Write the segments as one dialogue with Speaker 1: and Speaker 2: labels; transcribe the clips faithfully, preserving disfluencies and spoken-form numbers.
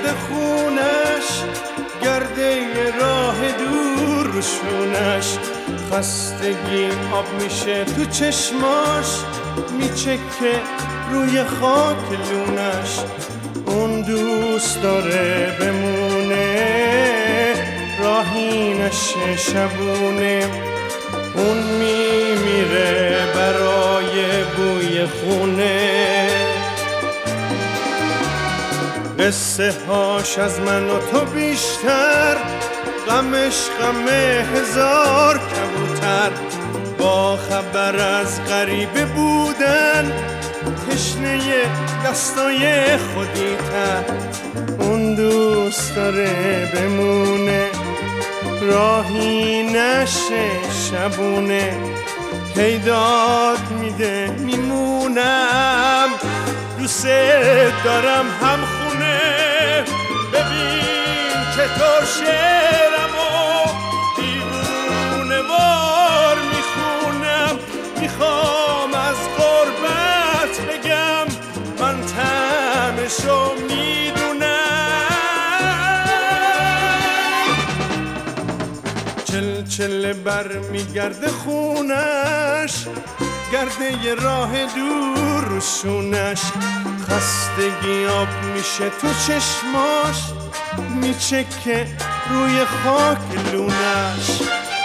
Speaker 1: میگرده خونش، گرده راه دور روشونش. خستگی آب میشه تو چشماش، میچکه روی خاک لونش. اون دوست داره بمونه، راهی نشه شبونه. اون میمیره برای بوی خونه. قصه هاش از من و تو بیشتر، غمش غم هزار کبوتر. با خبر از غریبه بودن، تشنه دستای خودی‌تر. اون دوست داره بمونه، راهی نشه شبونه. هی داد میده میمونم، دوست دارم هم خونه. ببین چطور شعرمو دیوونه وار میخونم. میخوام از غربت بگم من طعمشو میدونم. چل چل بر میگرده خونش، گرده ی راه دور روشونش. خستگی آب میشه تو چشماش، میچکه روی خاک لونش.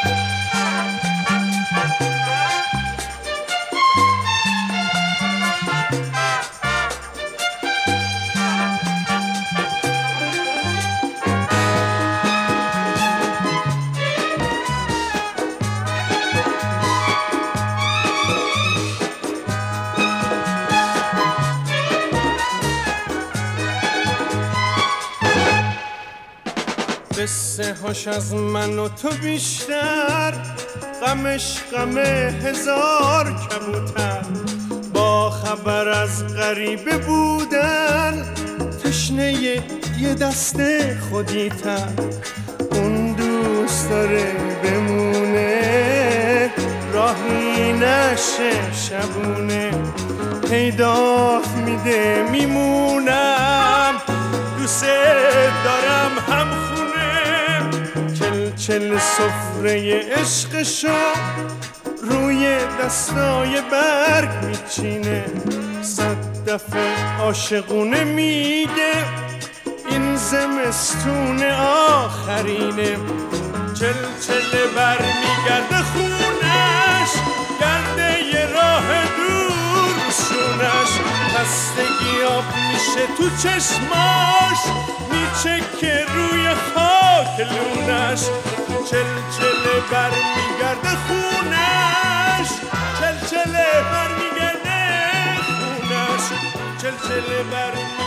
Speaker 1: قصه هاش از من و تو بیشتر، غمش غم هزار کبوتر. با خبر از غریبه بودن، تشنه یه دست خودی‌تر. اون دوست داره بمونه، راهی نشه شبونه. پیدات میده میمونم، دوست دارم هم خونه. چل چل سفره عشقشو روی دستای برگ میچینه. صد دفعه عاشقونه میگه این زمستون آخرینه. چل چل بر میگرده خونش، گرده ی راه دور روشونش. خستگی آب میشه تو چشماش، میچکه روی خاک لونش. چل چل بر میگرده خونش، چل چل بر میگرده خونش. چل چل بر